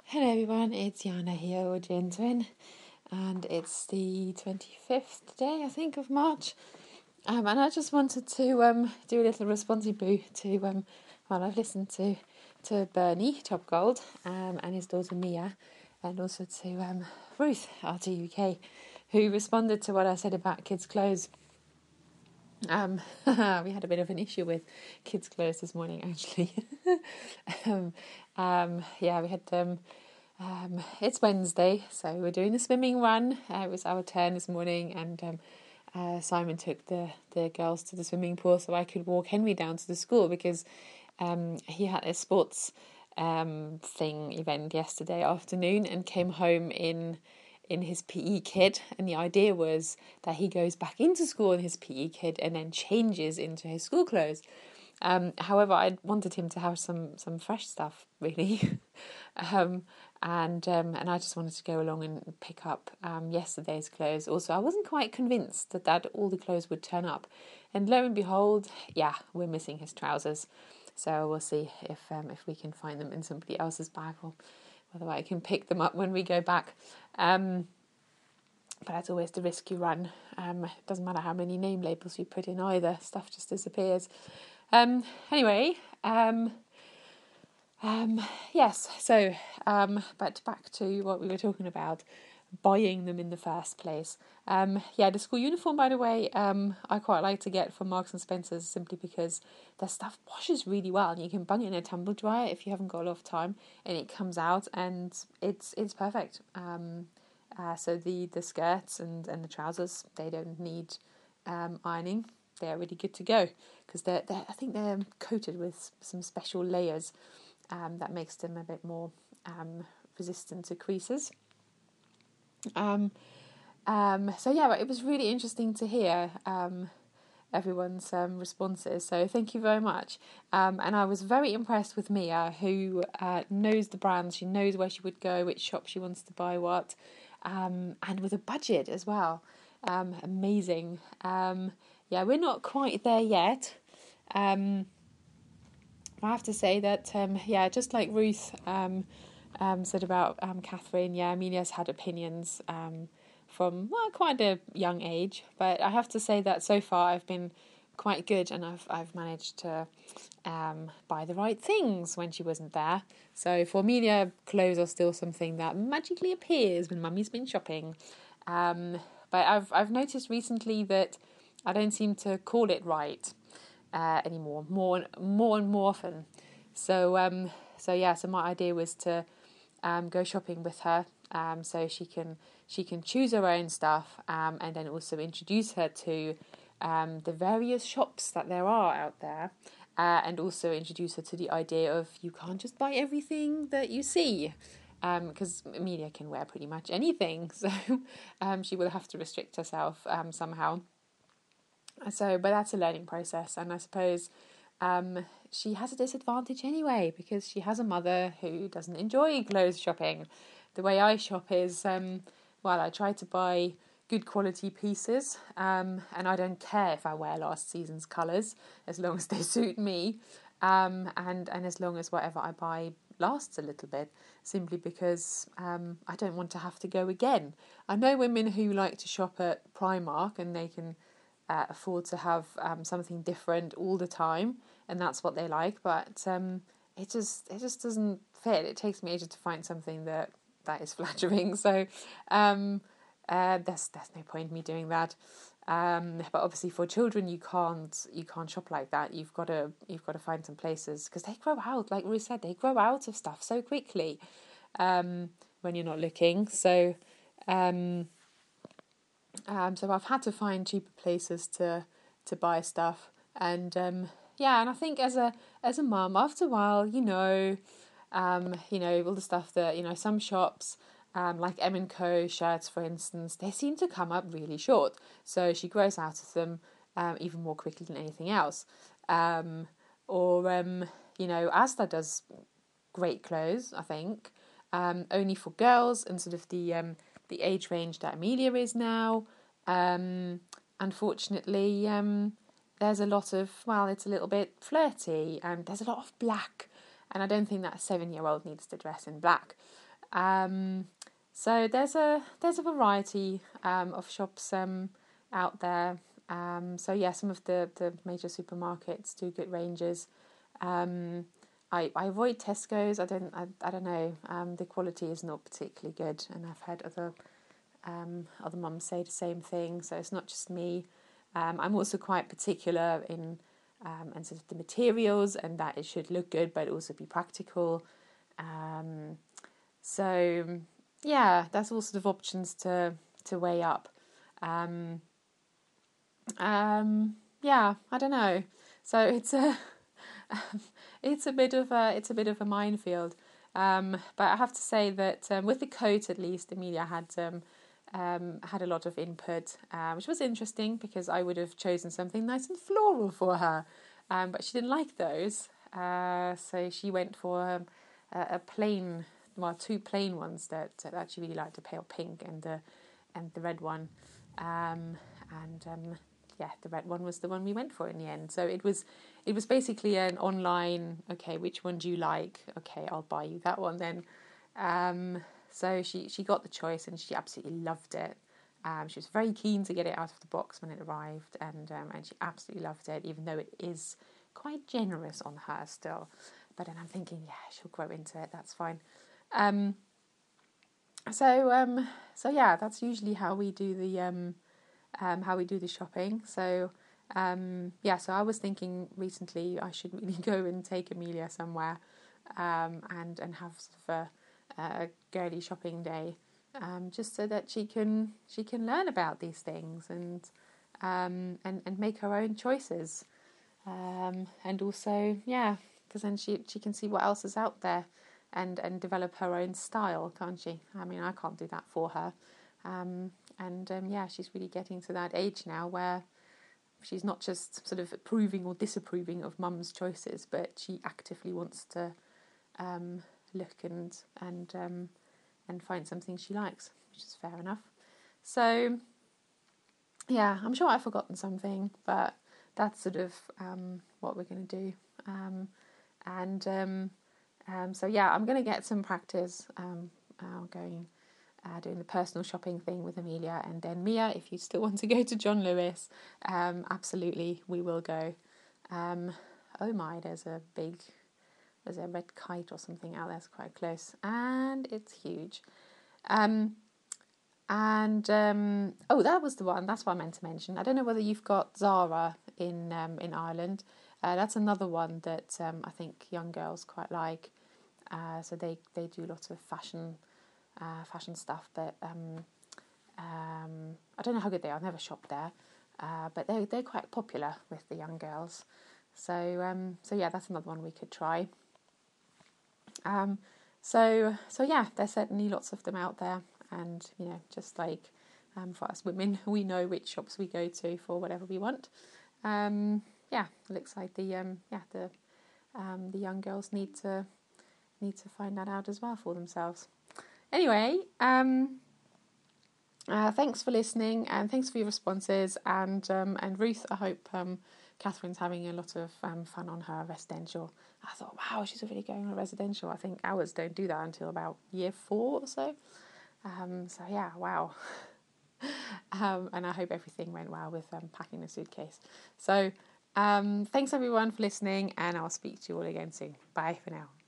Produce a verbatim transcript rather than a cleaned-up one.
Hello everyone, it's Yana here, or Gin Twin, and it's the twenty-fifth day, I think, of March. Um, and I just wanted to um, do a little responsive boo to, um, well, I've listened to, to Bernie, Top Gold, um, and his daughter Mia, and also to um, Ruth, R T U K, who responded to what I said about kids' clothes. Um, we had a bit of an issue with kids' clothes this morning, actually. um, um, yeah, we had... Um, Um, it's Wednesday, so we're doing a swimming run. Uh, it was our turn this morning, and um, uh, Simon took the, the girls to the swimming pool so I could walk Henry down to the school because um, he had a sports um, thing event yesterday afternoon and came home in in his P E kit. And the idea was that he goes back into school in his P E kit and then changes into his school clothes. Um, however, I wanted him to have some some fresh stuff, really. um, and um, and I just wanted to go along and pick up um, yesterday's clothes. Also, I wasn't quite convinced that, that all the clothes would turn up. And lo and behold, yeah, we're missing his trousers. So we'll see if um, if we can find them in somebody else's bag, or whether I can pick them up when we go back. Um, but that's always the risk you run. Um, it doesn't matter how many name labels you put in either, stuff just disappears. Um, anyway, um, um, yes, so, um, but back to what we were talking about, buying them in the first place. Um, yeah, the school uniform, by the way, um, I quite like to get from Marks and Spencer's simply because their stuff washes really well, and you can bung it in a tumble dryer if you haven't got a lot of time, and it comes out, and it's it's perfect. Um, uh, so the, the skirts and, and the trousers, they don't need um, ironing. They're really good to go because they're, they're I think they're coated with some special layers um, that makes them a bit more um, resistant to creases. Um, um, so yeah, it was really interesting to hear um, everyone's um, responses. So thank you very much. Um, and I was very impressed with Mia, who uh, knows the brands. She knows where she would go, which shop she wants to buy what, um, and with a budget as well. Um, amazing. Um, yeah, we're not quite there yet. Um, I have to say that, um, yeah, just like Ruth um, um, said about um, Catherine, yeah, Amelia's had opinions um, from, well, quite a young age. But I have to say that so far I've been quite good, and I've I've managed to um, buy the right things when she wasn't there. So for Amelia, clothes are still something that magically appears when Mummy's been shopping. Um, but I've I've noticed recently that I don't seem to call it right uh, anymore, more more and more often. So um, so yeah, so my idea was to um, go shopping with her, um, so she can she can choose her own stuff, um, and then also introduce her to um, the various shops that there are out there, uh, and also introduce her to the idea of you can't just buy everything that you see. Because um, Amelia can wear pretty much anything, so um, she will have to restrict herself um, somehow. So, but that's a learning process, and I suppose um, she has a disadvantage anyway because she has a mother who doesn't enjoy clothes shopping. The way I shop is, um, well, I try to buy good quality pieces, um, and I don't care if I wear last season's colours as long as they suit me, um, and and as long as whatever I buy lasts a little bit, simply because um, I don't want to have to go again. I know women who like to shop at Primark and they can uh, afford to have um, something different all the time, and that's what they like. But um, it just it just doesn't fit. It takes me ages to find something that that is flattering. So um, uh, there's there's no point in me doing that. Um, but obviously for children you can't you can't shop like that. You've got to you've got to find some places because they grow out. Like Ruth said, they grow out of stuff so quickly um, when you're not looking. So. Um, Um, so I've had to find cheaper places to to buy stuff, and um, yeah, and I think as a as a mum, after a while, you know, um, you know, all the stuff that you know, some shops, um, like M and Co shirts, for instance, they seem to come up really short. So she grows out of them um, even more quickly than anything else. Um, or um, you know, Asda does great clothes, I think, um, only for girls and sort of the um, the age range that Amelia is now. Um, unfortunately, um, there's a lot of, well, it's a little bit flirty and there's a lot of black. And I don't think that a seven-year-old needs to dress in black. Um, so there's a there's a variety um, of shops um, out there. Um, so yeah, some of the, the major supermarkets do good ranges. Um, I, I avoid Tesco's. I don't I, I don't know. Um, the quality is not particularly good, and I've had other um, other mums say the same thing. So it's not just me. Um, I'm also quite particular in um, and sort of the materials, and that it should look good, but also be practical. Um, so yeah, that's all sort of options to to weigh up. Um, um, yeah, I don't know. So it's a it's a bit of a it's a bit of a minefield. Um, but I have to say that um, with the coat, at least, Amelia had um, um, had a lot of input, uh, which was interesting because I would have chosen something nice and floral for her, um, but she didn't like those. Uh, so she went for um, a, a plain, well, two plain ones that, that she really liked, a pale pink and the and the red one, um, and um, yeah, the red one was the one we went for in the end. So it was it was basically an online, okay, which one do you like? Okay, I'll buy you that one then. Um, so she, she got the choice and she absolutely loved it. Um, she was very keen to get it out of the box when it arrived, and um, and she absolutely loved it, even though it is quite generous on her still. But then I'm thinking, yeah, she'll grow into it. That's fine. Um, so um, so yeah, that's usually how we do the um, um, how we do the shopping. So um, yeah, so I was thinking recently I should really go and take Amelia somewhere um, and and have sort of a, a girly shopping day, um, just so that she can she can learn about these things and um, and and make her own choices, um, and also yeah, because then she she can see what else is out there, and and develop her own style, can't she? I mean, I can't do that for her. Um, and um, yeah, she's really getting to that age now where she's not just sort of approving or disapproving of mum's choices, but she actively wants to um, look and and um, and find something she likes, which is fair enough. So yeah, I'm sure I've forgotten something, but that's sort of um, what we're going to do. Um, and um, um, so yeah, I'm going to get some practice um, uh, going. Uh, doing the personal shopping thing with Amelia, and then Mia, if you still want to go to John Lewis, um, absolutely, we will go. Um, oh my, there's a big, there's a red kite or something out there, it's quite close, and it's huge. Um, and, um, oh, that was the one, that's what I meant to mention. I don't know whether you've got Zara in um, in Ireland. Uh, that's another one that um, I think young girls quite like. Uh, so they, they do lots of fashion Uh, fashion stuff, but um, um, I don't know how good they are. I've never shopped there, uh, but they they're quite popular with the young girls. So um, so yeah, that's another one we could try. Um, so so yeah, there's certainly lots of them out there, and you know, just like um, for us women, we know which shops we go to for whatever we want. Um, yeah, looks like the um, yeah the um, the young girls need to need to find that out as well for themselves. Anyway, um, uh, thanks for listening and thanks for your responses. And um, and Ruth, I hope um, Catherine's having a lot of um, fun on her residential. I thought, wow, she's already going on a residential. I think ours don't do that until about year four or so. Um, so yeah, wow. um, and I hope everything went well with um, packing the suitcase. So um, thanks everyone for listening, and I'll speak to you all again soon. Bye for now.